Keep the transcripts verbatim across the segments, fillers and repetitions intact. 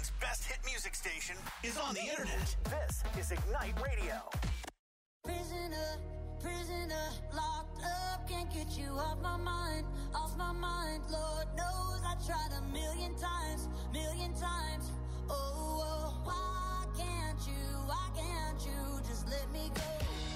Music's best hit music station is on the internet. This is Ignite Radio. Prisoner, prisoner, locked up, can't get you off my mind, off my mind. Lord knows I tried a million times, million times. Oh, oh, why can't you, why can't you just let me go?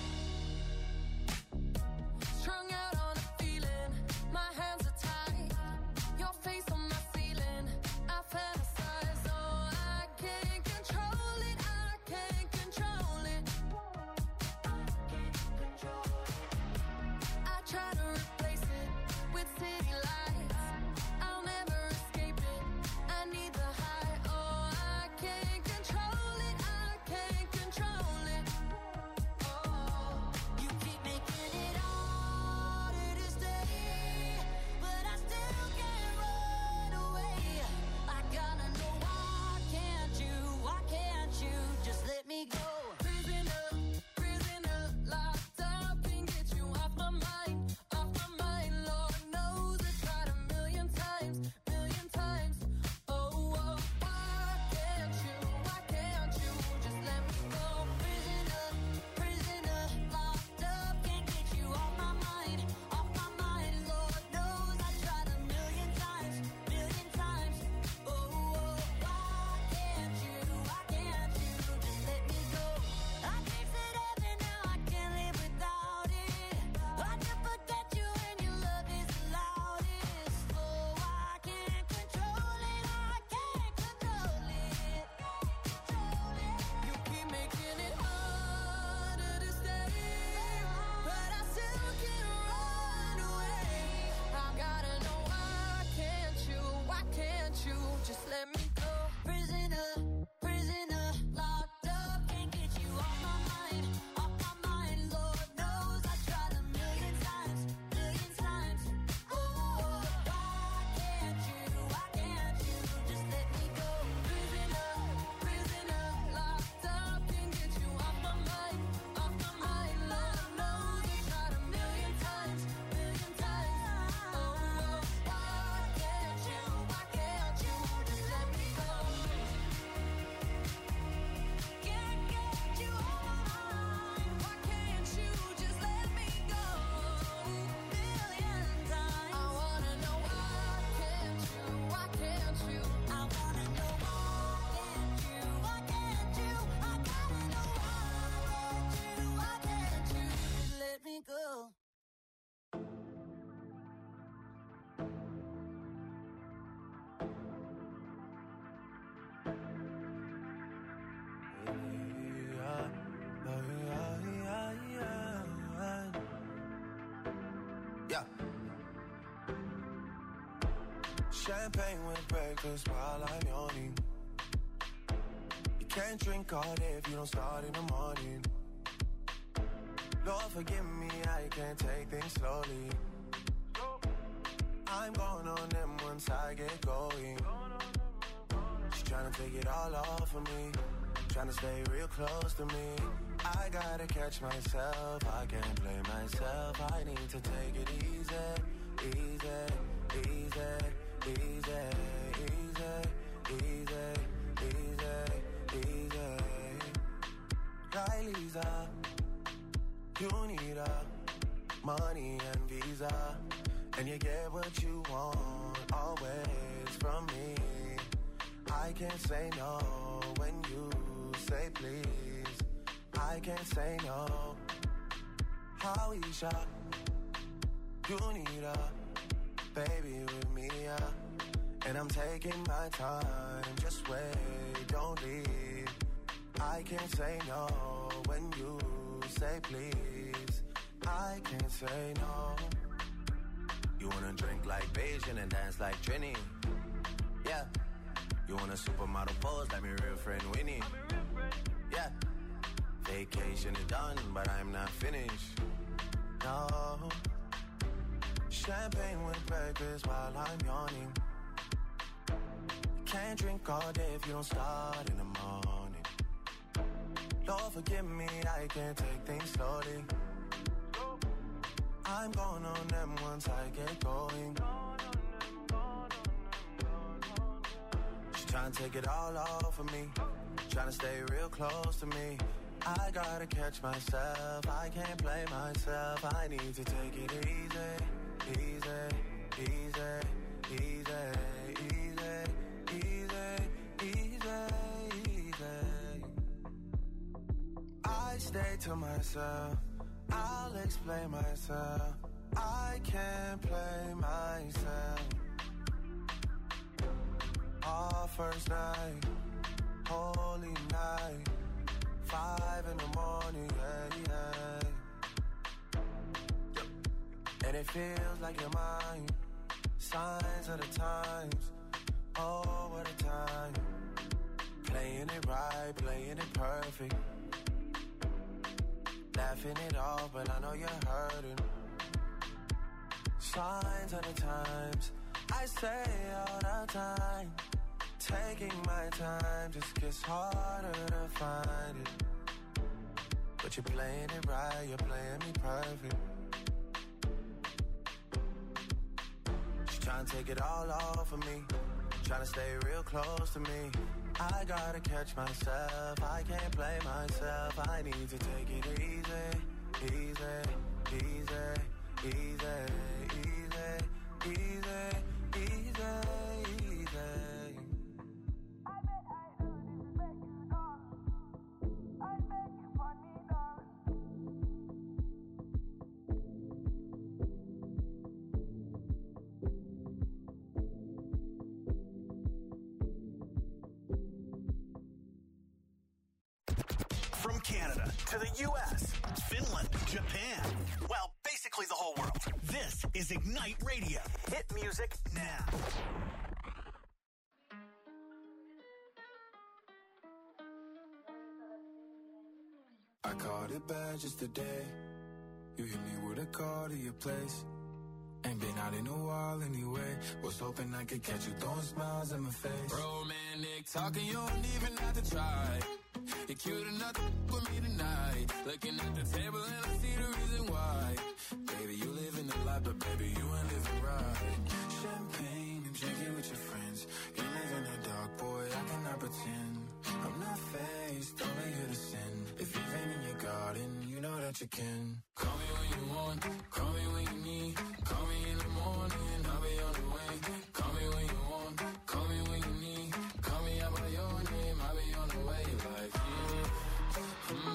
Strung out on a feeling, my hands are tied, your face on my ceiling, I fantasize, oh, I can't control it, I can't control it. I try to replace it with city lights, I'll never escape it, I need the high, oh, I can't control it, I can't control it. Oh, you keep making it harder to stay, but I still can't run away. I gotta know, why can't you, why can't you just let me go? Prisoner, prisoner, locked up, can't get you off my mind, off my mind. Lord knows I tried a million times, million times. Oh, oh, why can't you, why can't you just let me go? Prisoner, prisoner, locked up, can't get you off my mind, off my mind. Lord knows I tried a million times, million times. Oh, oh, why can't you, why can't you just let me go? I tasted heaven, now I can't live without it. I can forget you and your love is the loudest. Oh, I can't control it, I can't control it. You keep making it harder to stay, but I still can't run away. I gotta know, why can't you, why can't you just let me go? Prisoner, prisoner, locked up, can't get you off my mind, off my mind. Lord knows I tried a million times, million times. Oh, why can't you, why can't you just let me go? Prisoner, prisoner, locked up, can't get you off my mind, off my mind. Lord knows I tried a million times, million times. Oh, why can't you, why can't you just let me go? Can't get you off my mind, why can't you just let me go? Million times. I wanna know, why can't you, why can't you? I wanna know, why can't you, why can't you? I gotta know, why can't you, why can't you just let me go? Yeah. Champagne with breakfast while I'm yawning. You can't drink all day if you don't start in the morning. Lord forgive me, I can't take things slowly. I'm going on them once I get going. She's trying to take it all off of me, trying to stay real close to me. I gotta catch myself, I can't blame myself. I need to take it easy, easy, easy, easy, easy, easy, easy, easy. Right, Lisa, you need a money and visa, and you get what you want always from me. I can't say no when you say please. I can't say no. Howeisha, you need a baby with me, yeah. And I'm taking my time, just wait, don't leave. I can't say no when you say please. I can't say no. You wanna drink like Beijing and dance like Trini, yeah. You want a supermodel pose like me real friend Winnie, yeah. Vacation is done, but I'm not finished, no. Champagne with breakfast while I'm yawning. You can't drink all day if you don't start in the morning. Lord forgive me, I can't take things slowly. I'm going on them once I get going. She's trying trying to take it all off of me, trying to stay real close to me. I gotta catch myself, I can't blame myself. I need to take it easy, easy, easy, easy, easy, easy, easy, easy. I stay to myself, I'll explain myself. I can't play myself. Our first night, holy night, five in the morning, yeah, yeah. And it feels like you're mine. Signs of the times, oh, what a time. Playing it right, playing it perfect. Laughing it off, but I know you're hurting. Signs of the times, I say all the time. Taking my time just gets harder to find it. But you're playing it right, you're playing me perfect. She's trying to take it all off of me, trying to stay real close to me. I gotta catch myself, I can't play myself. I need to take it easy, easy, easy, easy, easy, easy, easy, easy. From Canada to the U S, Finland, Japan, well, basically the whole world. This is Ignite Radio. Hit music now. I called it bad just today. You hit me with a call to your place. Ain't been out in a while anyway. Was hoping I could catch you throwing smiles in my face. Romantic talking, you don't even have to try. You're cute enough to with me tonight. Looking at the table and I see the reason why. Baby, you live in the life, but baby, you ain't living right. Champagne and drinking with your friends. You live in the dark, boy, I cannot pretend. I'm not faced, only here to sin. If you've been in your garden, you know that you can. Call me when you want, call me when you need. Call me in the morning, I'll be on the way. Call me when you want, call me when you need. Call me out by your name, I'll be on the way. Like, mm, mm, mm,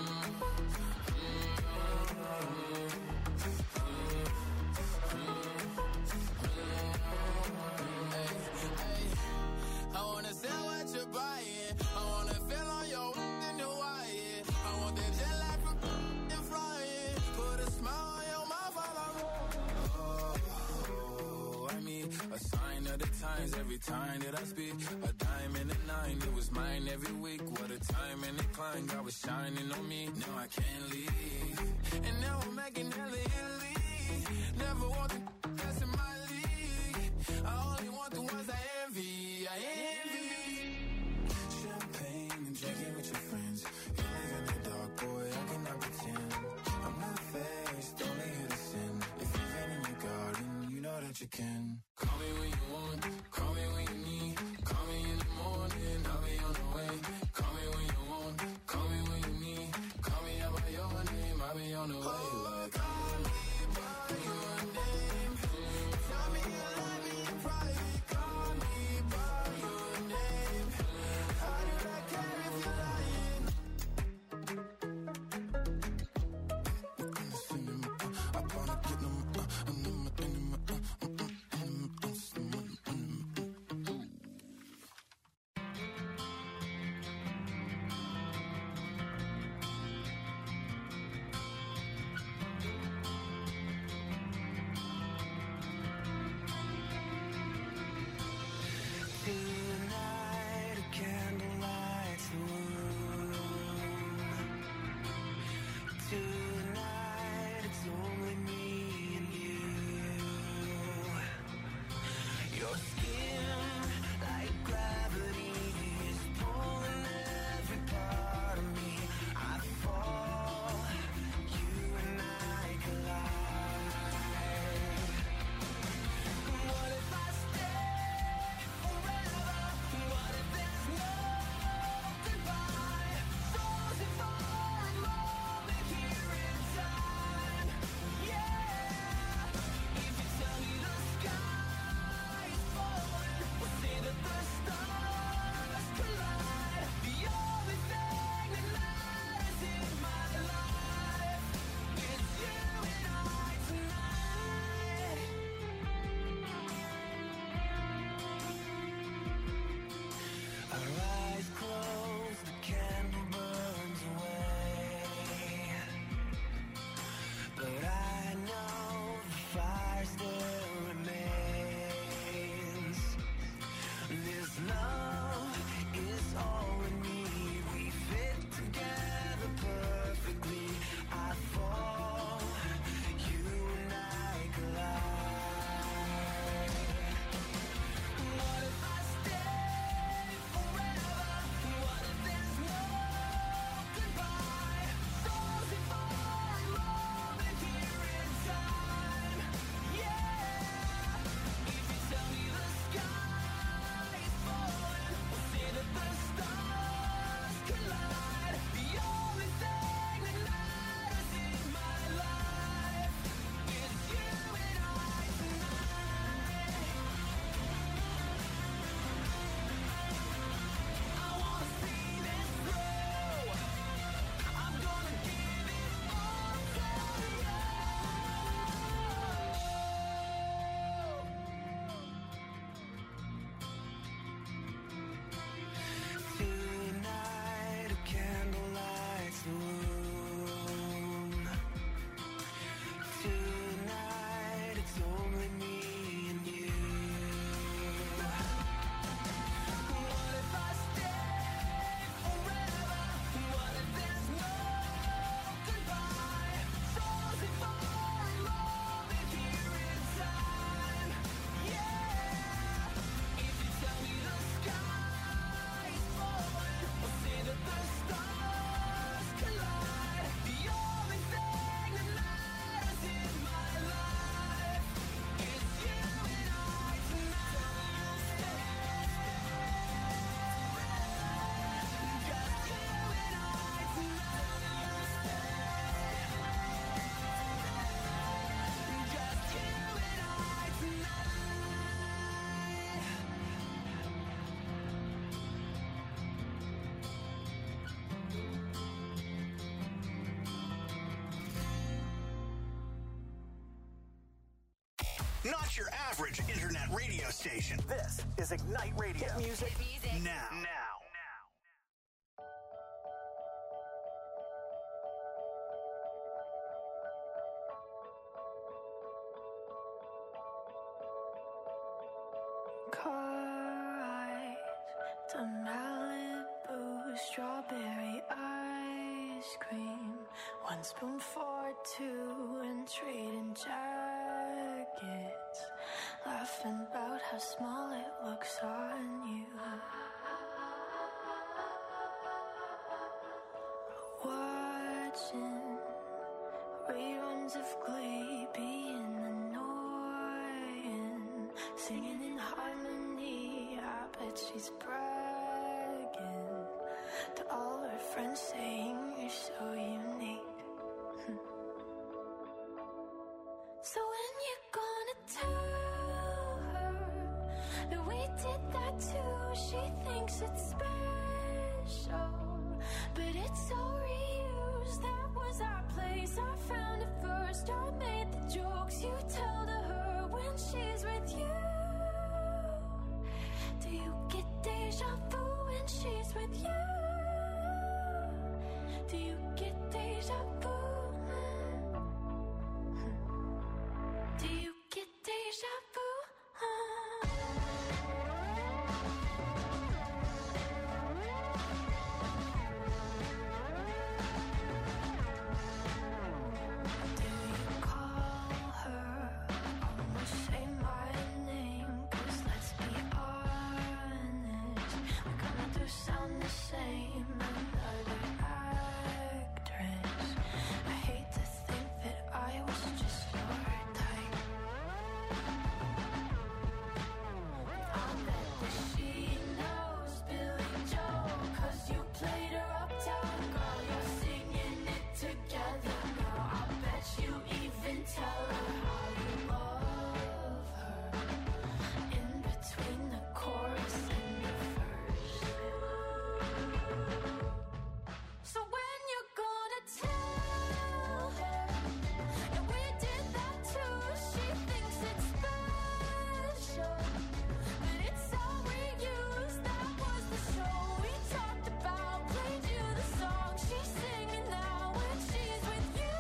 mm, hey, hey. I wanna sell what you're buying. I wanna feel on your and your wire. I want that jet lag from and flying. Put a smile on your mouth while I'm oh, I mean, a sign of the times every time that I speak. A dime and a nine, it was mine every week. What a time and a climb, God was shining on me. Now I can't leave, and now I'm making hella Italy. Never want the that's in my league. I only want the ones I envy. I envy. Champagne and drinking with your friends. You live in the dark, boy, I cannot pretend. I'm not faced, only here to sin. If you've been in your garden, you know that you can. Call me when you want, call me when you need. Call me in the morning, I'll be on the way. Call me when you want, call me when you need. Call me out by your name, I'll be on the way. Like, call me by your name. Not your average internet radio station. This is Ignite Radio. Hit music, Hit music. now. Now. Car ride to Malibu, strawberry ice cream, one spoon for two, and trading jackets, laughing about how small it looks on you. Watching reruns of Glee, being annoying, singing in harmony. I bet she's bragging to all her friends, saying you're so unique. So when you gonna tell her that we did that too? She thinks it's special, but it's all reused. That was our place, I found it first. I made the jokes you tell to her when she's with you. Do you get deja vu when she's with you? Do you get deja vu? Do you get deja vu? Do you call her? Almost say my name, 'cause let's be honest, we kinda do sound the same. Another actress. I hate to think that I was just your type. I bet that she knows Billy Joel, 'cause you played her uptown, girl. You're singing it together, girl. I bet you even tell her how you love her in between the chorus and the verse. So when you're gonna tell her that we did that too? She thinks it's special, but it's all reused. That was the show we talked about. Played you the song she's singing now when she's with you.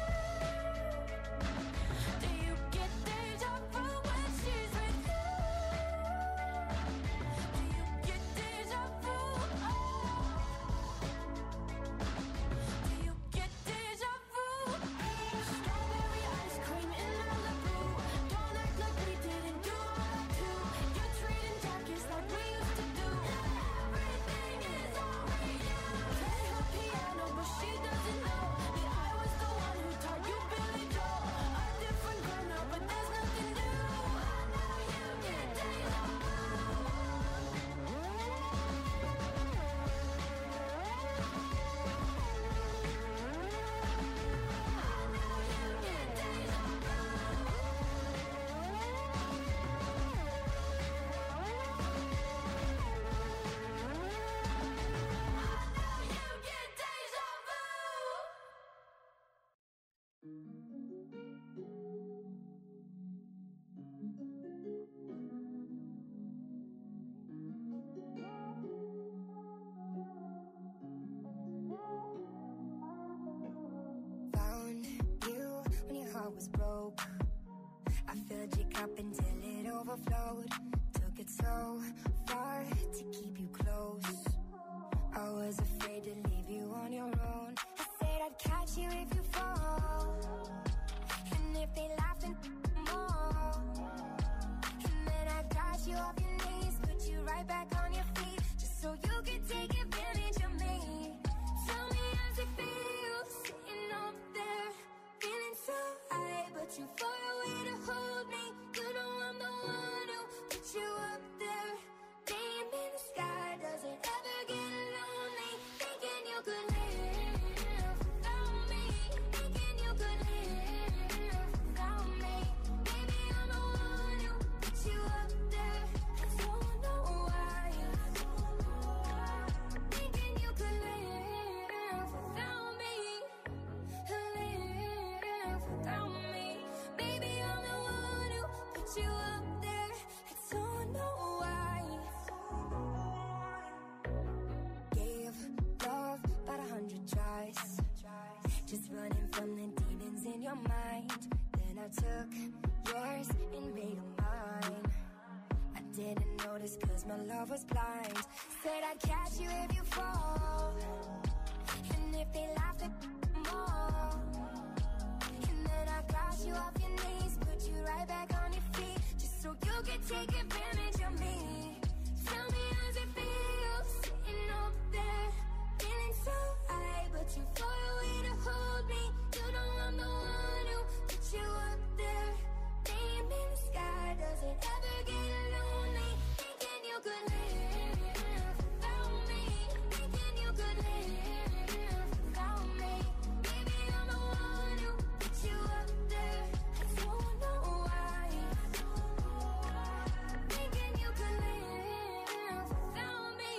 Do you get deja vu when she's with you? Do you get deja vu? Oh. Do you get deja vu? Strawberry ice cream in Malibu. Don't act like we didn't do all that too. You're treating jackets like we used to do. Everything is all reused. Play her piano, but she doesn't know that I was the one who taught you Billy Joel. A different girl now, but there's nothing new. I know you get deja vu. Found you when your heart was broke. I filled your cup until it overflowed. Took it so far to keep you close. I was afraid to leave you on your own. I said I'd catch you if you fall, and if they laugh and more. And then I got you off your knees, put you right back on your feet, just so you could take advantage of me. Tell me how's it feel sitting up there, feeling so high, but you far away to hold me. You know I'm the one who put you up there. Name in the sky, does it ever get lonely? Thinking you could live without me. Thinking you could live without me. Baby, I'm the one who put you up there. I don't know why you I took yours and made them mine. I didn't notice cause my love was blind. Said I'd catch you if you fall, and if they laugh at more. And then I got you off your knees, put you right back on your feet, just so you could take advantage of me. Tell me how's it feel, sitting up there, feeling so high, but too far away to hold me. You know I'm the one who put you up there, name in the sky. Does it ever get lonely, thinking you could live without me, thinking you could live without me. Maybe I'm the one who put you up there, I don't know why, thinking you could live without me,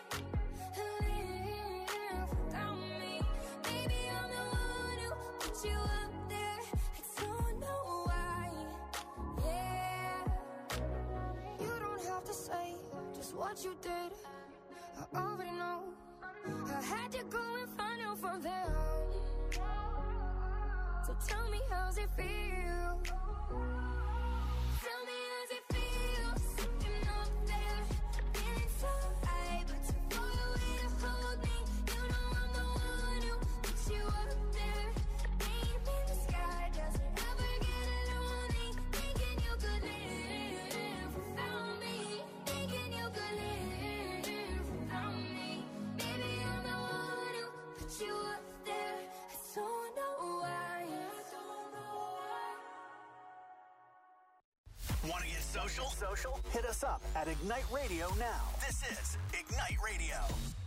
live without me. Maybe I'm the one who put you up there, I don't know why. Yeah, you don't have to say just what you did, I already know. I had to go and find out from them. So tell me how's it feel, tell me how's it feel, sitting up there, feeling so high, but too far away to hold me. You know I'm the one who put you up there, name in the sky. Does it ever get lonely, thinking you could live without me, thinking you could live without me. Maybe I'm the one who put you up there, I don't know why. Want to get social? Social? Hit us up at Ignite Radio now. This is Ignite Radio.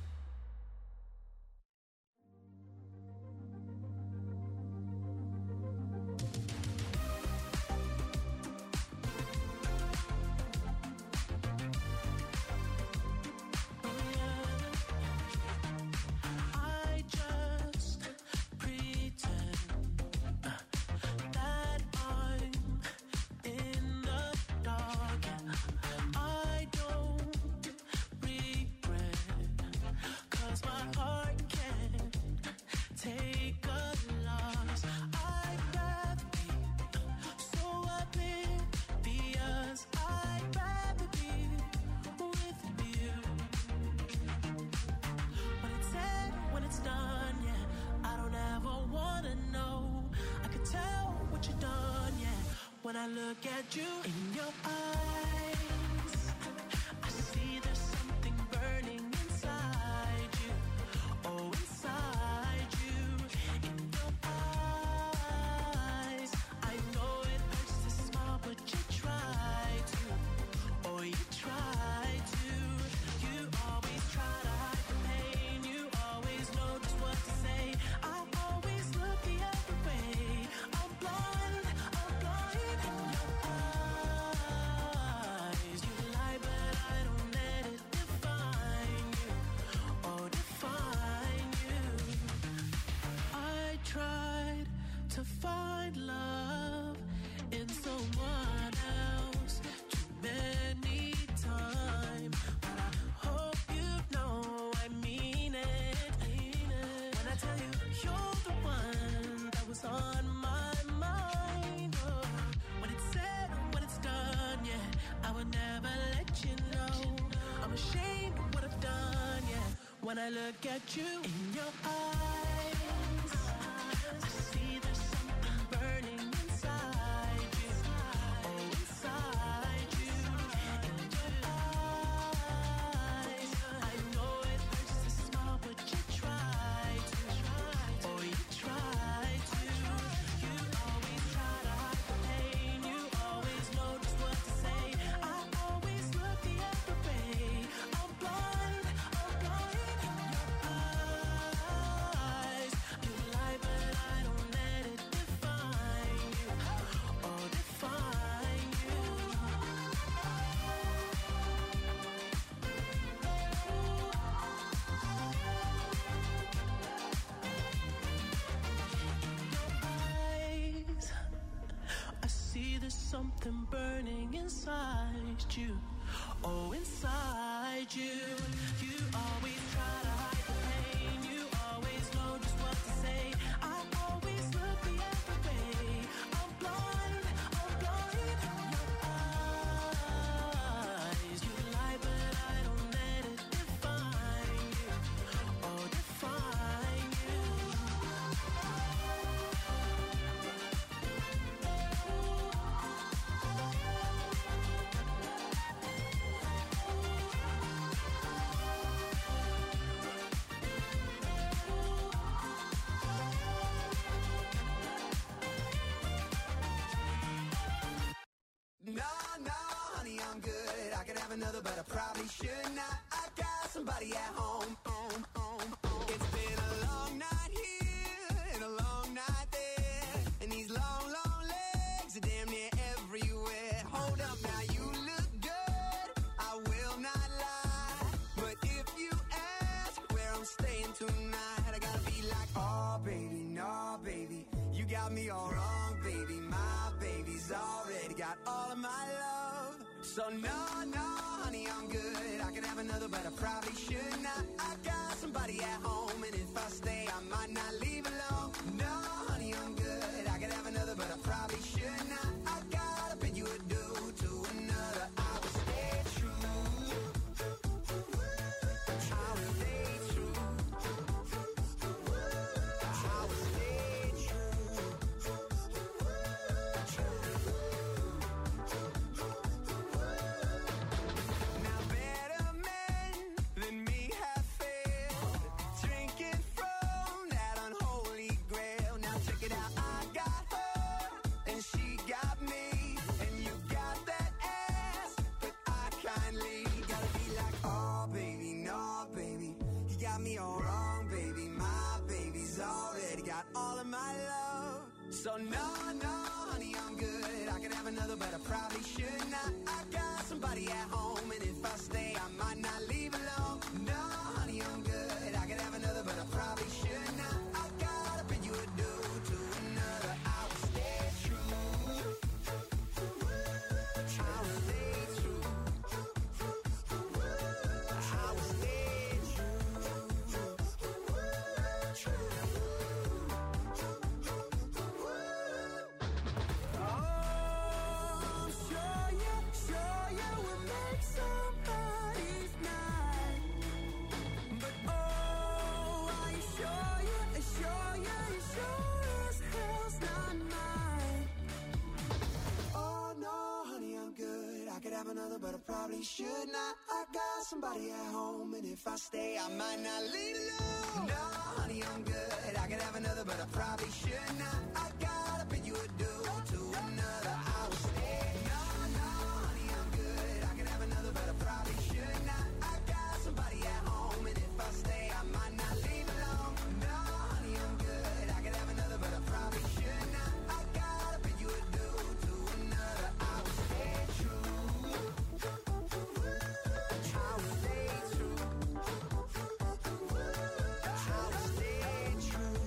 I just pretend uh, that I'm in the dark, and I don't regret, cause my heart can't take a loss. I'd rather be so oblivious, I'd rather be with you. When it's said, when it's done, yeah, I don't ever wanna know. I can tell what you've done, yeah, when I look at you in your eyes. I see there's something burning inside you, oh, inside you, in your eyes. I know it hurts to smile, but you try to, oh, you try to. You always try to hide the pain, you always know just what to say. I always look the other way. I'm blind, I'm blind in your eyes. You lie, but I don't let it define you, oh, define you. I tried to find love in someone else too many times, but I hope you know I mean it. When I tell you you're the one that was on my mind, oh, when it's said and when it's done, yeah, I would never let you know. I'm ashamed of what I've done, yeah, when I look at you in your eyes. I see there's something burning inside you, oh, inside you, in your eyes. I know it hurts to smile, but you try to, oh, you try to. You always try to hide the pain, you always know just what to say. I always look the other way. I'm blind, I'm blind in your eyes. You lie, but I don't let it define you, oh, define you. Eyes, I see there's something burning inside you, oh, inside you. You always try to hide the pain, you always know just what to say. I always look the other way. I'm blind, another, but I probably should not. I got somebody at home. home, home, home. It's been a long night here and a long night there, and these long, long legs are damn near everywhere. Hold up now, you look good, I will not lie, but if you ask where I'm staying tonight, I gotta be like, oh baby, no baby, you got me all wrong, baby. My baby's already got all of my love. So no, no, honey, I'm good. I could have another, but I probably should not. I got somebody at home, and if I stay, I might not leave alone. No, honey, I'm good. I could have another, but I probably should not. I gotta bid you adieu to another. I will stay true. I will stay true. I will stay true. Now better men than me have failed, drinking from that unholy grail. Now check it out, I got her and she got me, and you got that ass, but I kindly gotta be like, oh baby, no baby, you got me all wrong, baby. My baby's already got all of my love. So no, no, honey, I'm good. I could have another, but I probably should not. I got somebody at home, and if I stay, I might not leave alone. No, honey, I'm good. I could have another, but I probably should not. I gotta bid you adieu to another. I will stay true. I will stay true. I will stay true. Oh, sure you, sure you will make somebody's night. But oh, are you sure you, sure you, sure as hell's not mine? Oh no, honey, I'm good. I could have another, but I probably should not. I got somebody at home, and if I stay, I might not leave alone. No, honey, I'm good. I could have another, but I probably should not. I gotta bid you adieu to another. I will stay. No, no, honey, I'm good. I could have another, but I probably should not. I got somebody at home, and if I stay, I might not leave alone. No, honey, I'm good. I could have another, but I probably should not. I gotta bid you adieu to another. I will stay true. I will stay true. I will stay true.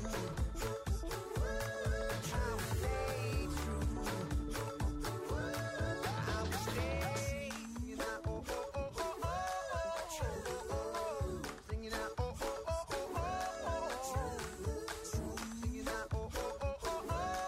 I will stay true. I will stay. Singing out, oh, oh, oh, oh, oh, oh. Singing out, oh, oh, oh, oh, oh, oh. Singing out, oh, oh, oh, oh, oh,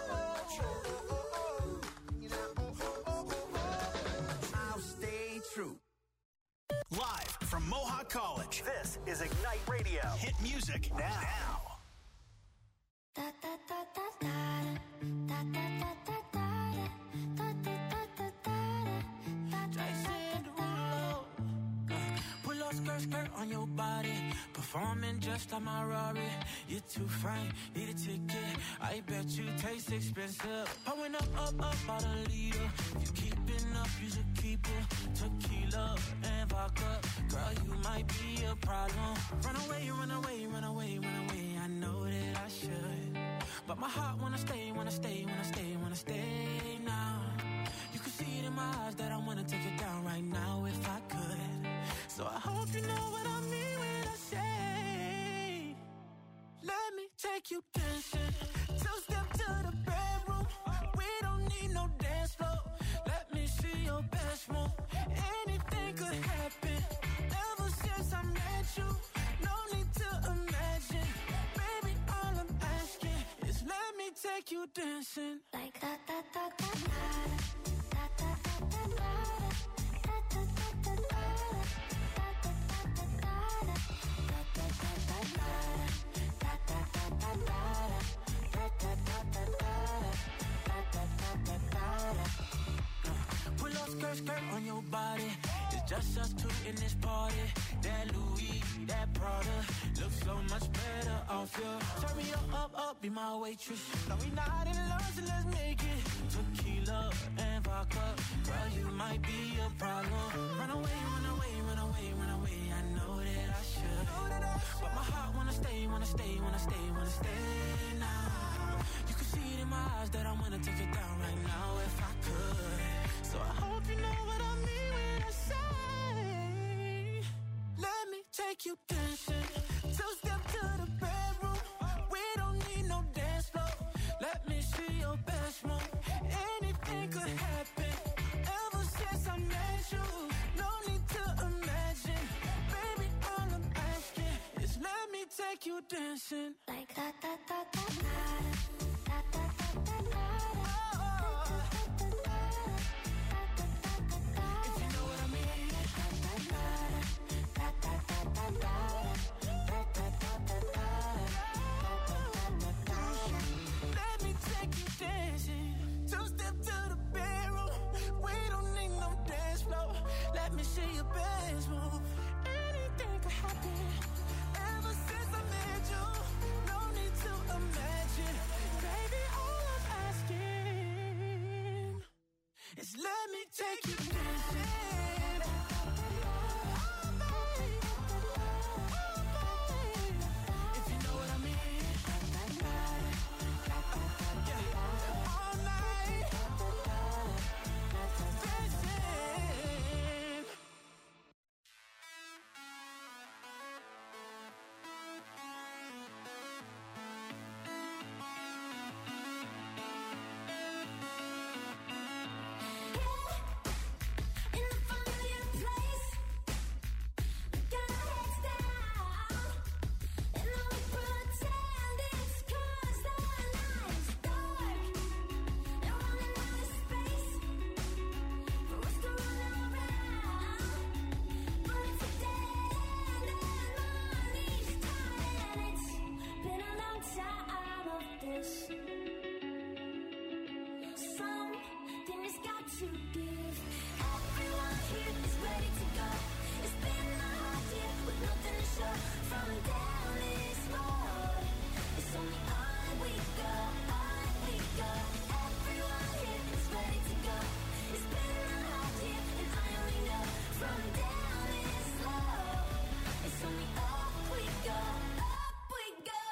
oh. Singing out, oh, oh, oh, oh, oh. I'll stay true. Live from Mohawk College, this is Ignite Radio. Hit music now. Da da da da da da da da da da da da da da da Jason Derulo. Pull up skirt, skirt on your body. Performing just like my Rari. You're too fine, need a ticket. I bet you taste expensive. Pouring up, up, up, out a leader. If you keeping up, you should keep it. Tequila and vodka. Girl, you might be a problem. Run away, run away, run away, run away. I know that I should. But my heart wanna stay, wanna stay, wanna stay, wanna stay now. You can see it in my eyes that I wanna take it down right now if I could. So I hope you know what I mean when I say, let me take you dancing. Two step to the bedroom. We don't need no dance floor. Let me see your best move. Anything could happen. Ever since I met you, no need to imagine. Baby, all I'm asking is let me take you dancing. like da da da da da da da da da da da da da da Pull up skirt, skirt on your body. It's Just us two in this party. That Louis, that Prada, looks so much better off you. Turn me up, up, up, be my waitress. No, we not in love, so let's make it tequila and vodka. Girl, you might be a problem. Run away, run away, run away, run away. I know that I should, but my heart wanna stay, wanna stay, wanna stay, wanna stay now. You can see it in my eyes that I wanna take it down right now if I could. So I hope you know what I mean when I say, let me take you dancing. Two step to the bedroom. We don't need no dance floor. Let me see your best move. Anything could happen. Ever since I met you, no need to imagine. Baby, all I'm asking is let me take you dancing. Like da da da da da da da da da da. If you know what I mean. Let me take you dancing. Two step to the bedroom. We don't need no dance floor. Let me see your best move. Anything could happen. Ever since I met you, no need to imagine. Baby, all I'm asking is let me take you dancing. If you know what I mean. Yeah. All night. Dancing. In the familiar place, we got our heads down, and all we pretend is 'cause the night's dark, and running out of space for us to run around. But it's a dead end, and money's tight, and it's been a long time of this. Something has got to give. Everyone here is ready to go. It's been a hard year with nothing to show from down this road. It's only on we go, on we go. Everyone here is ready to go. It's been a hard year and I only know from down this road. It's only up we go, up we go.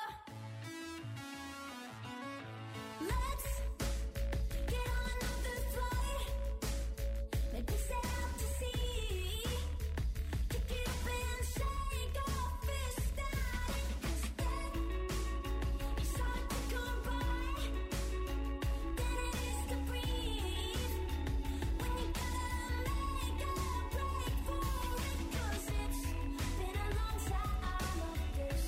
Let's get on another flight. Maybe sail out to sea. Kick it up and shake off this static. 'Cause that is hard to come by. Than it is to breathe. When you gotta make a break for it. 'Cause it's been a long time of this.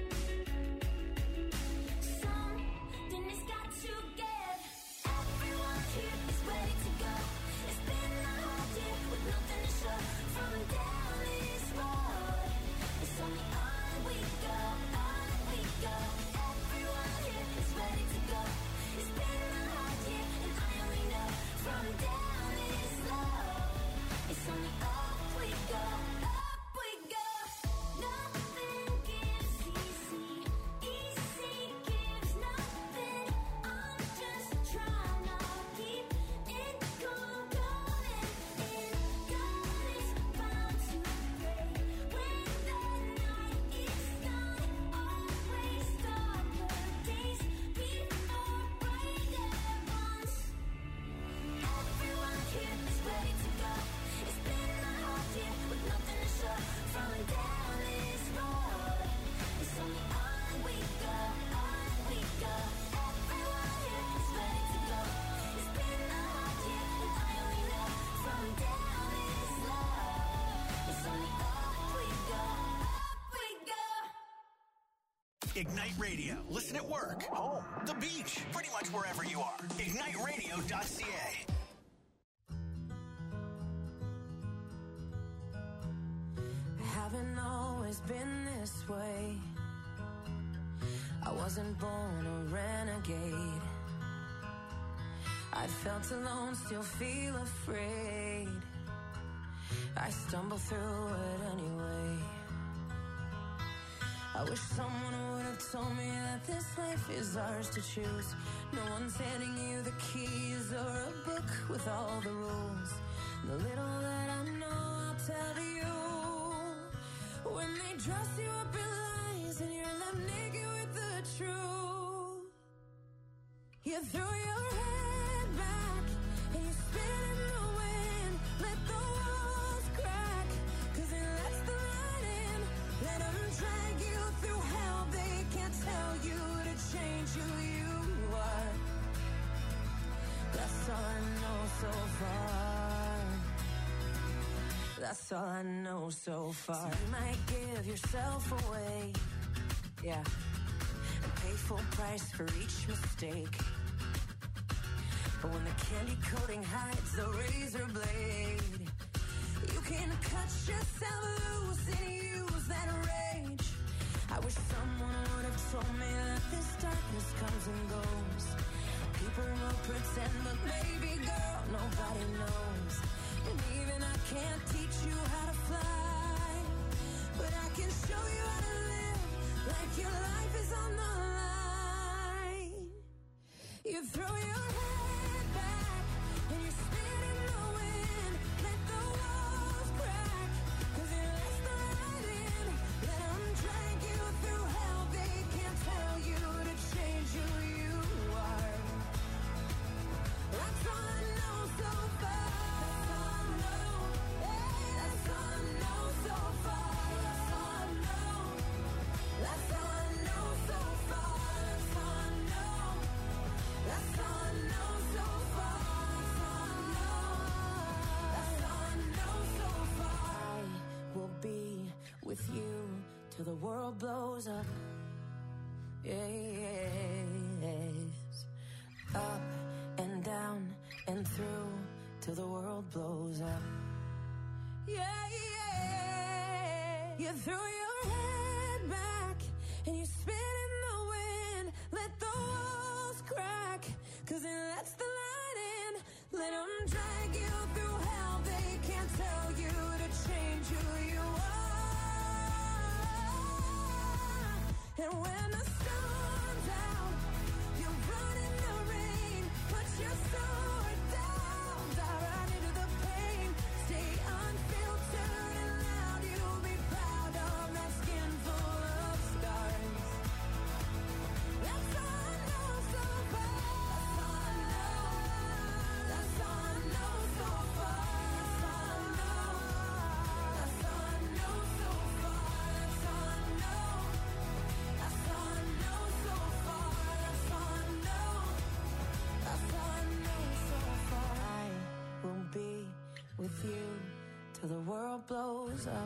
Something has got to give. Everyone here is ready to go. It's been a hard year with nothing to show from down this road. It's only on we go, on we go. Everyone here is ready to go. It's been a hard year and I only know from down this road. It's only up we go, up we go. Nothing gives easy, easy gives nothing. I'm just trying to keep it going, going. In God is bound to pray. When the night is done, always darker days before brighter ones. Everyone here is ready to go. It's been a hard year with nothing to show from down this road. It's only on we go, on we go. Everyone here is ready to go. It's been a hard year and I only know from down this road. It's only up we go, up we go. Ignite Radio. Listen at work, home, the beach, pretty much wherever you are. ignite radio dot c a. I haven't always been this way. I wasn't born a renegade. I felt alone, still feel afraid. I stumble through it anyway. I wish someone would have told me that this life is ours to choose. No one's handing you the keys or a book with all the rules. The little that I know, I'll tell you. When they dress you up in lies and you're left naked with the truth, you throw your head back and you spin in the wind. Let the walls crack, cause it lets the light in. Let them drag you through hell. They can't tell you to change who you are. That's all I know so far. That's all I know so far. So you might give yourself away, yeah, and pay full price for each mistake. But when the candy coating hides the razor blade, you can cut yourself loose and use that rage. I wish someone would have told me that this darkness comes and goes. People will pretend, but baby girl, nobody knows. And even I can't teach you how to fly, but I can show you how to live like your life is on the line. You throw your head back and you spin in the wind. Let the walls crack, cause it lets the light in. Let them drag you through hell. They can't tell you to change who you are. That's all I know so far. That's all I know. Hey, that's all I know so far. That's all I know. That's all I know so far. That's all I know. That's all I know so far. That's all I know. That's all I know so far. I will be with you till the world blows up. Yes. Up and down and through till the world blows up. Yeah, yeah. You throw your head back and you spin in the wind. Let the walls crack, cause it lets the light in. Let them drag you through hell. They can't tell you to change who you are. And when the storm's out, you run in the rain. Put your sword down, dive right into the pain. Stay unfiltered and loud. You'll be proud of that skin full of scars. That's all I know so far. That's all I know. That's all I know so far. That's all I know. That's all I know so far. That's all I know. That's all I know so far. That's all I know. That's all I know so far. I will be with you till the world blows up.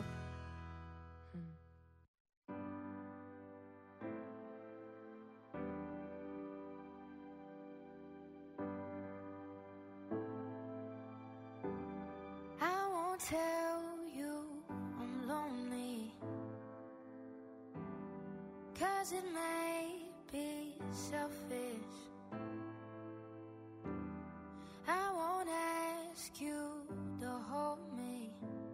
I won't tell you I'm lonely, cause it may be selfish. I won't ask you to hold me,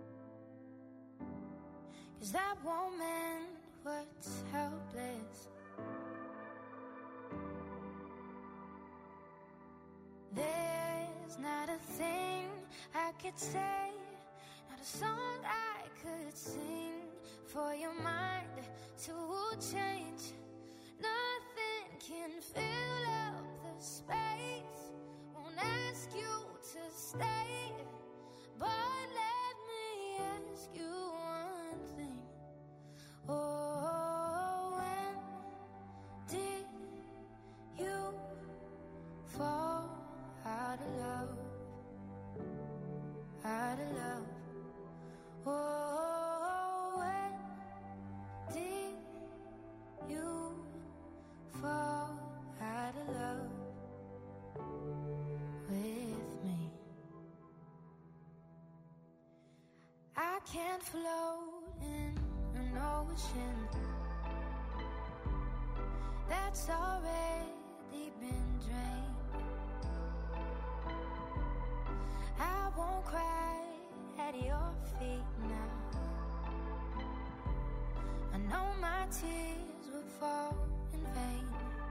cause that won't mend what's helpless. There's not a thing I could say, not a song I could sing for your mind to change. Nothing can fill up the space. Won't ask you to stay, but let me ask you one thing. Oh, when did you fall out of love? Out of love. Oh, when did you fall out of love with me? I can't float in an ocean that's already been drained. I won't cry at at your feet now. I know my tears would fall in vain.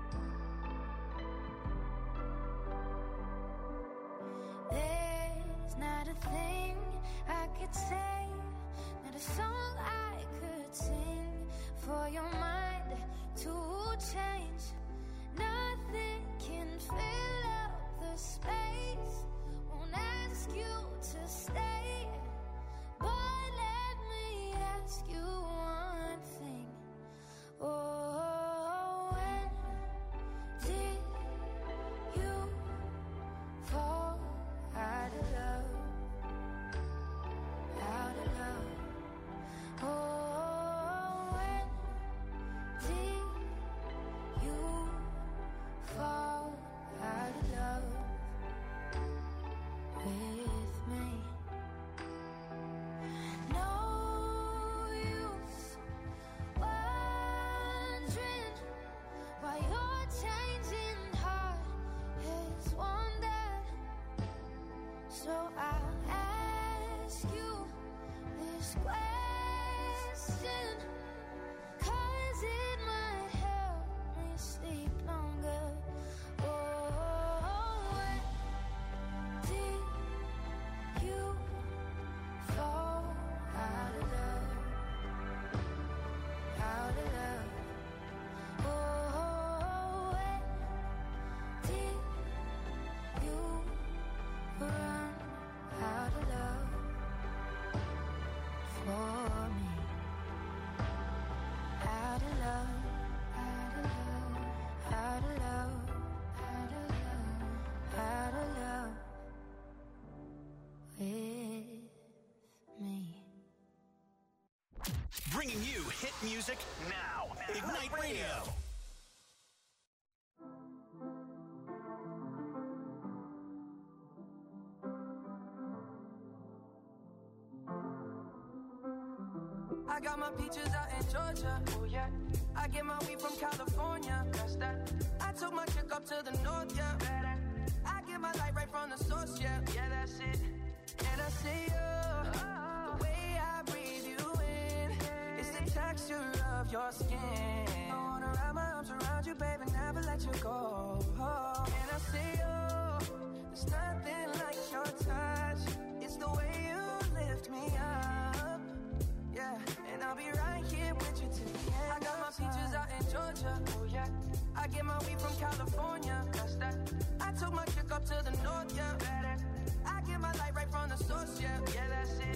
There's not a thing I could say, not a song I could sing for your mind to change. Nothing can fill up the space. Won't ask you to stay, but let me ask you one thing. Oh, when did you fall out of love? Out of love. Oh, when did you fall out of love with me? No use wondering why your changing heart has wandered. So I'll ask you this question, 'cause it might help me sleep longer. Oh, when did you fall out of love? Out of love. Oh, when did you run out of love for me? Out of love, out of love, out of love, out of love, out of love with me. Bringing you hit music now. Ignite Radio. I got my peaches out in Georgia. Oh yeah. I get my weed from California. That's that. I took my chick up to the north, yeah. Better. I get my light right from the source, yeah. Yeah, that's it. And I see you. The way I breathe you in. It's the texture of your skin. I wanna wrap my arms around you, baby, never let you go. Oh, and I see you. There's nothing like your touch. It's the way you lift me up. Yeah, and I'll be right here with you till the end. I got my peaches out in Georgia. Oh yeah. I get my weed from California. That's that. I took my chick up to the north, yeah. Better. I get my light right from the source, yeah. Yeah, that's it.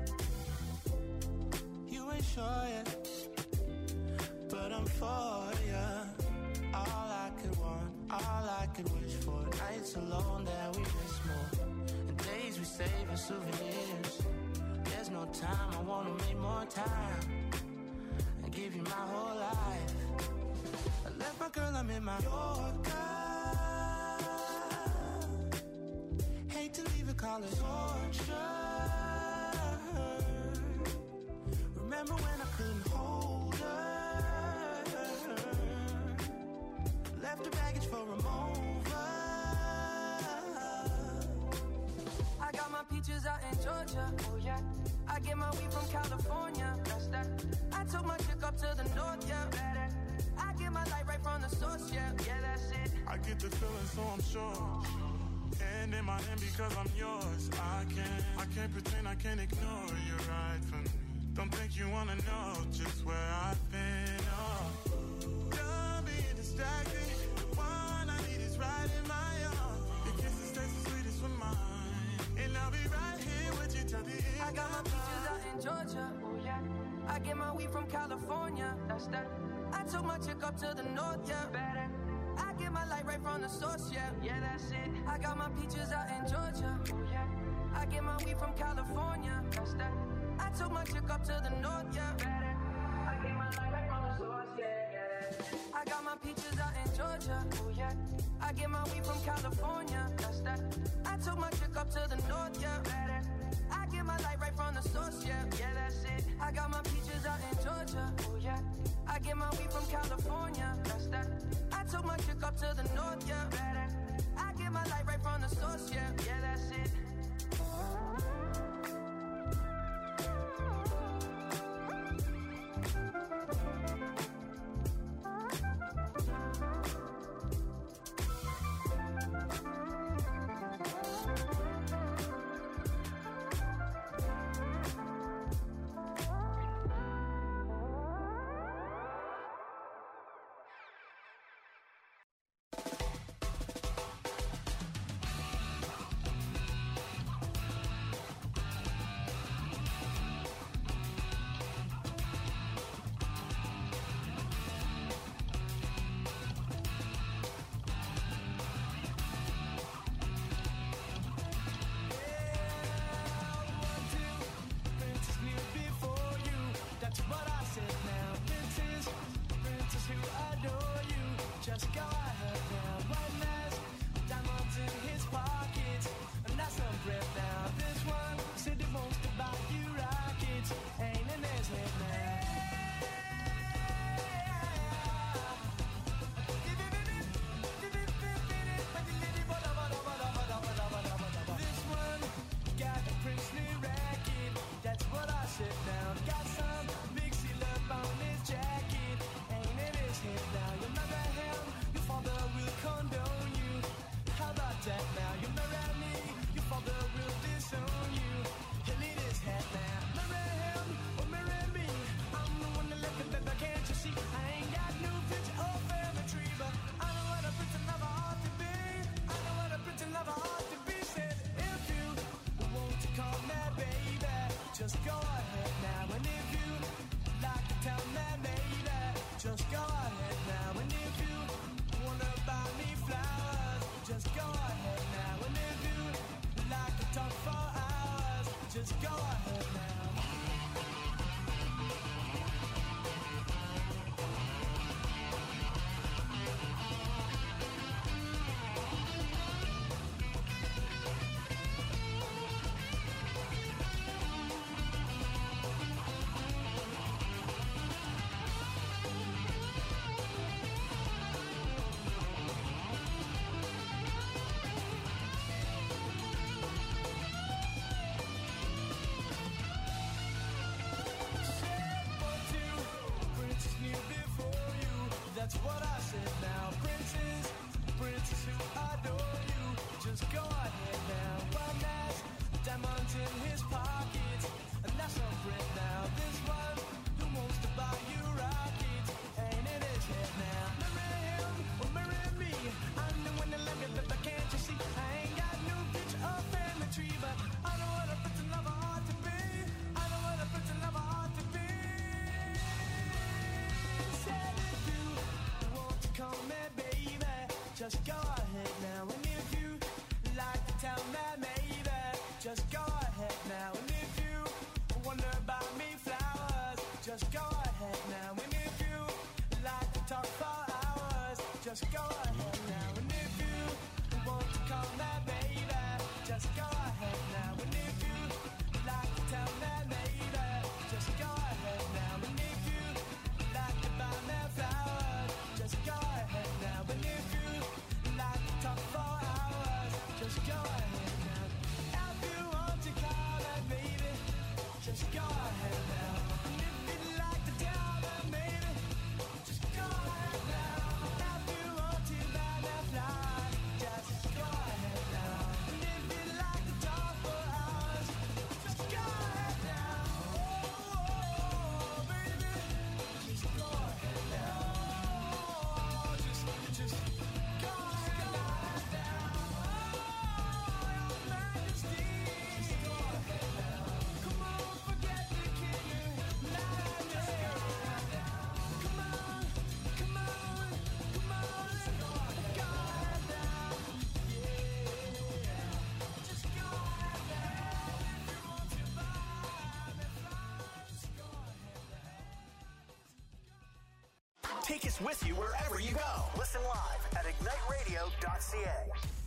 You ain't sure yet, but I'm for ya. All I could want, all I could wish for. Nights alone that we miss more, and days we save as souvenirs. There's no time, I wanna make more time and give you my whole life. I left my girl, I'm in my Yorker. Hate to leave it, call it torture. Remember when I couldn't hold her? Left the baggage for a mover. I got my peaches out in Georgia. Oh yeah. I get my weed from California. That's that. I took my chick up to the north, yeah. Better. I get my light right from the source, yeah. Yeah, that's it. I get the feeling, so I'm sure. And in my hand because I'm yours. I can't, I can't pretend, I can't ignore you right from me. Don't think you wanna know just where I've been. Oh, don't be distracted. The one I need is right in my arms. Your kisses taste the sweetest with mine, and I'll be right here with you till the end. I got my peaches out in Georgia. Oh yeah. I get my weed from California. That's that. I took my chick up to the north, yeah. Better. I get my light right from the source, yeah. Yeah, that's it. I got my peaches out in Georgia. Oh yeah. I get my weed from California. That's that. I took my chick up to the north, yeah. Better. I get my light right from the source, yeah. Yeah. I got my peaches out in Georgia. Oh yeah. I get my weed from California. That's that. I took my chick up to the north, yeah. Better. I get my light right from the source, yeah. Yeah, that's it. I got my peaches out in Georgia. Oh yeah. I get my weed from California. That's that. I took my chick up to the north, yeah. Better. I get my light right from the source, yeah. Yeah, that's it. That's what I said now. Princess, princess who adore you. Just go ahead now. One has diamonds in his pockets, and that's some breath now. This one said he wants to buy you rockets. Ain't in his head now. This one got a princely racket. That's what I said now. Got some mixy love on his jacket. Ain't in his head now. You marry him, your father will condone you. How about that now? You marry me, your father will disown you. He'll eat his head now. Marry him or marry me. I'm the one that left it, baby, can't you see? I ain't got no picture or family tree, but I know what a pretty lover ought to be. I know what a pretty lover ought to be. Said if you want to call me baby, just go ahead now. And if you like to tell me maybe, just go ahead now. And if you wanna buy me flowers, just go ahead now. And if you like to talk for hours, just go ahead now. That's what I said now. Princess, princess who adore you. Just go ahead now. One has diamonds in his pockets, and that's some bread now. This one who wants to buy you rockets ain't in his head now. Marry him or marry me. I'm the one that love you, but can't you see? I ain't got no picture or family tree, but I know what a pretty lover ought to be. I know what a pretty lover ought to be. Said if you want to call me baby, just go ahead now. And if you like to tell me maybe, just go ahead now. And if you wonder about me flowers, just go ahead now. And if you like to talk for hours, just go ahead now. And if you want to call me baby, just go ahead now. And if you like to tell me maybe, just go ahead now. And if you like to buy me flowers, just go ahead now. And if you like to talk for hours, just go ahead now. If you want to call me baby, just go ahead now. And if you'd like to tell me maybe, just go ahead now. If you want to buy me flowers, just go ahead now. And if you'd like to talk for hours, just go ahead now. Oh, baby, just go ahead now. Oh, just, just go ahead now. Oh, your majesty, just go ahead now. Come on, forget the king. Now just go ahead now. Come on, come on, come on, let's go ahead now. Yeah, just go ahead now. If you want to buy me flowers, just go ahead now. Take us with you wherever you go. Listen live at ignite radio dot c a.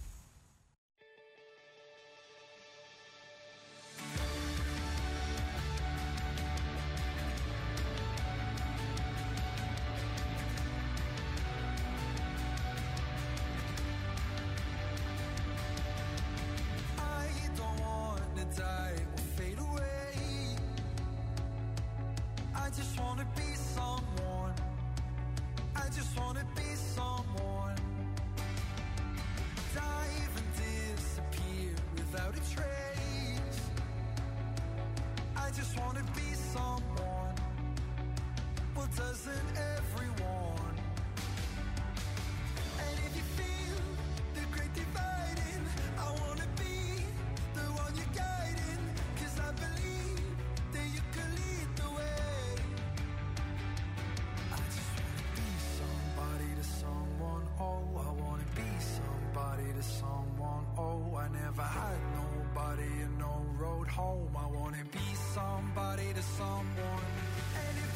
I don't want to die or fade away. I just want to be someone. I just want to be someone. Dive and disappear without a trace. I just want to be someone. Well, doesn't everyone? And if you feel the great dividing, I want to be the one you're guiding. 'Cause I believe that you can lead the way. I just want to be somebody to someone. Oh, I want to be somebody to someone. Oh, I never had nobody and no road home. I want to be somebody to someone. And if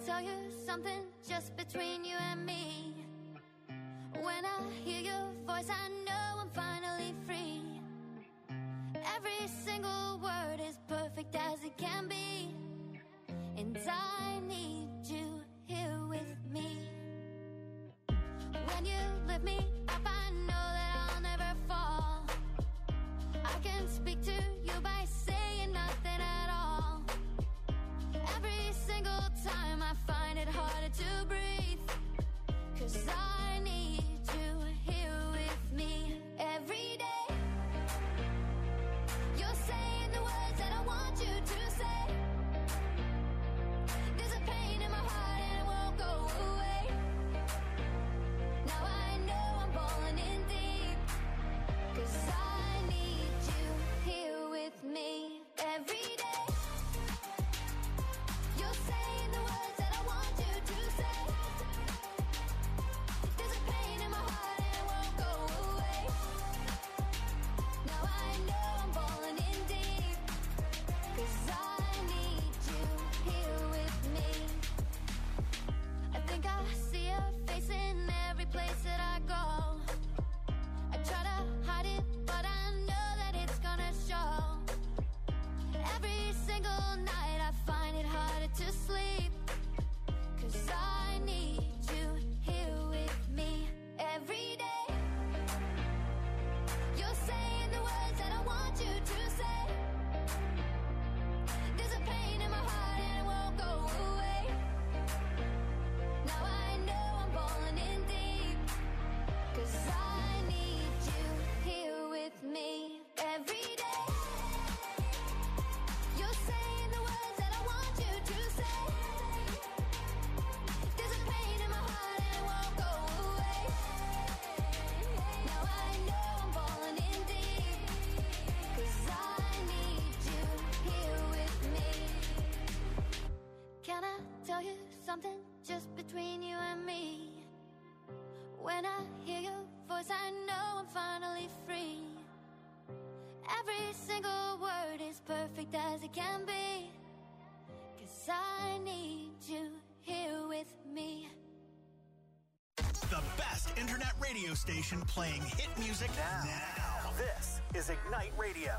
tell you something just between you and me? When I hear your voice, I know I'm finally free. Every single word is perfect as it can be, and I need you here with me. When you lift me up, I know that I'll never fall. I can speak to you by saying nothing at all. Every single time I find it harder to breathe, 'cause I need you here with me every day. You're saying the words that I want you to say. There's a pain in my heart and it won't go away. Now I know I'm falling in deep, 'cause I need you here with me every day. You're saying the words that I want you to say. There's a pain in my heart and it won't go away. Now I know I'm falling in deep, 'cause I need you here with me. I think I see your face in every place that I go. I try to hide it, but I know that it's gonna show. Every single night I find it harder to sleep, 'cause I need you here with me every day. You're saying the words that I want you to say. There's a pain in my heart and it won't go away. Now I know I'm falling in deep, 'cause I need you here with me every day. You're saying the words that I want you to say. There's a pain in my heart and it won't go away. Now I know I'm falling in deep, 'cause I need you here with me. Can I tell you something just between you and me? When I hear your voice, I know I'm finally free. Every single word is perfect as it can be, 'cause I need you here with me. The best internet radio station playing hit music now. now. This is Ignite Radio.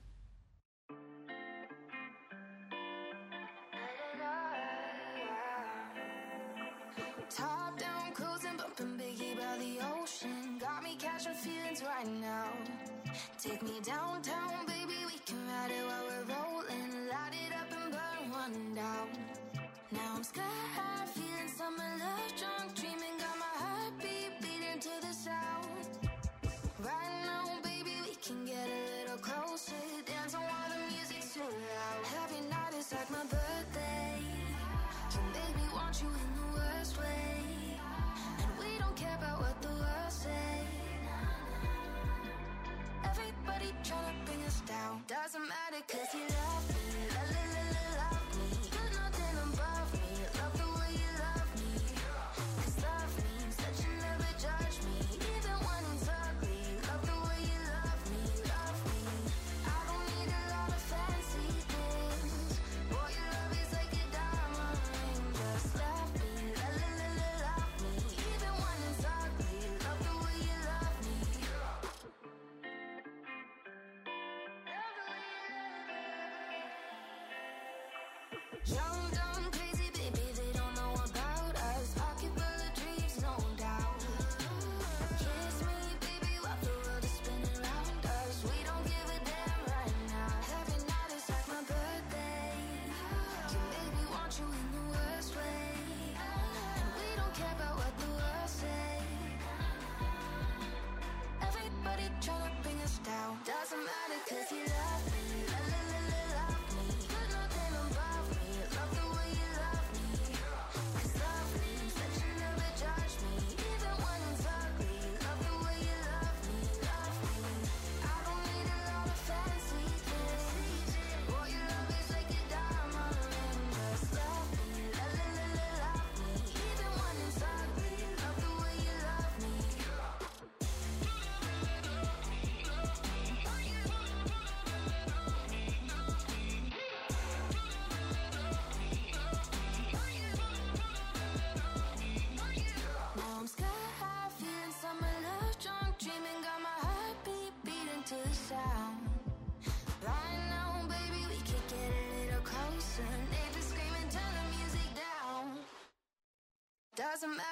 Top down, cruising, bumping Biggie by the ocean. Got me catching feelings right now. Take me downtown, baby, we can ride it while we're rolling. Light it up and burn one down. Now I'm sky high, feeling summer love, drunk, dreaming. Got my heartbeat beating to the sound. Right now, baby, we can get a little closer. Dancing while the music's too loud. Every night is like my birthday. You make me want you in the worst way. And we don't care about what the world say. Everybody tryna bring us down. Doesn't matter 'cause you love me. La la la la love me. You're nothing above me. Love the way you love me. 'Cause love means that you never judge me. Even when it's ugly. Love the way you love me. Love me. I don't need a lot of fancy things. Boy, your love is like a diamond ring. Just love me. La la la la love me. Even when it's ugly. Love the way you love me. Young, dumb, crazy, baby, they don't know about us. Pocket full of dreams, no doubt. Kiss me, baby, while the world is spinning around us. We don't give a damn right now. Every night is like my birthday. You make me want you in the worst way. And we don't care about what the world say. Everybody tryna bring us down. Doesn't matter 'cause you love me. La la la la love me. You're nothing above me. Love the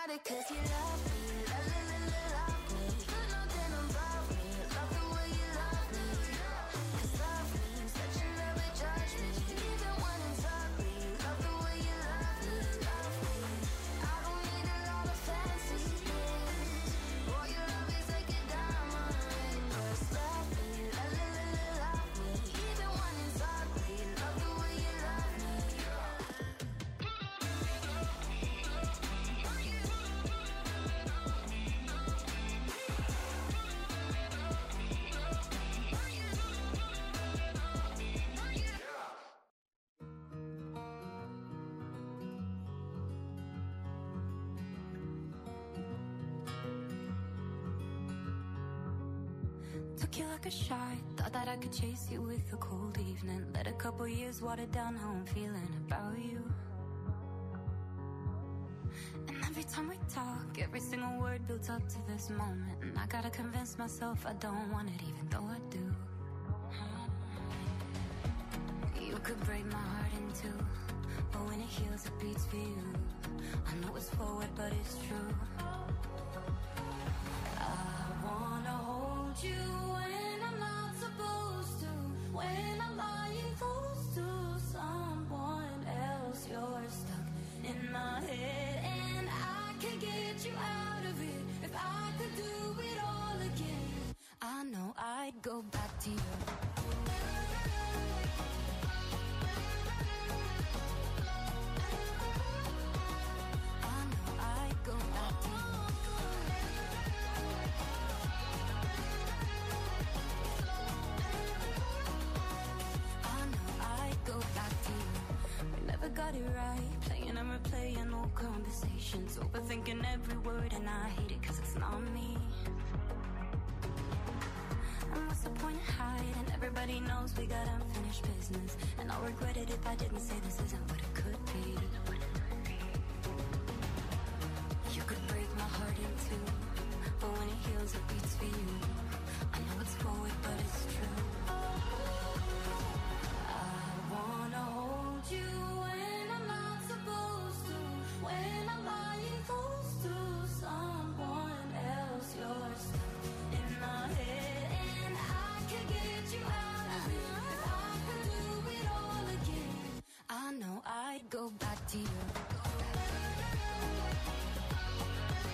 got it 'cause you love me. La la la la love me. You know that I'm above me. Love the way you love me. 'Cause love me, such a love it judge me. Even when it's ugly. Love the way you love me. Love me. I don't need a lot of fancy things. All your love is like a diamond ring. Just love me. La la la la love me. Even when it's ugly. Love the way you love me. Took you like a shot, thought that I could chase you with a cold evening. Let a couple years water down how I'm feeling about you. And every time we talk, every single word builds up to this moment. And I gotta convince myself I don't want it, even though I do. You could break my heart in two, but when it heals, it beats for you. I know it's forward, but it's true. I wanna hold you when I'm not supposed to. When I'm lying close to someone else, you're stuck in my head, and I can get you out of it. If I could do it all again, I know I'd go back to you. I know I'd go back to you. I know I'd go back to you. We never got it right, playing and replaying old conversations, overthinking every word, and I hate it 'cause it's not me. And what's the point of hiding? Everybody knows we got unfinished business, and I'll regret it if I didn't say this isn't what it could be. You could break my heart in two, but when it heals, it beats for you. I know it's forward, but it's true. I wanna hold you